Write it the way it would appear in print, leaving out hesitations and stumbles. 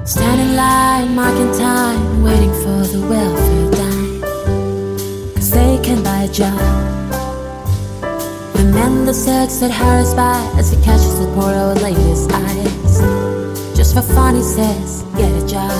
Stand in line, marking time, waiting for the welfare dime, 'cause they can buy a job. The man that sucks that hurries by as he catches the poor old lady's eyes. Just for fun he says, get a job.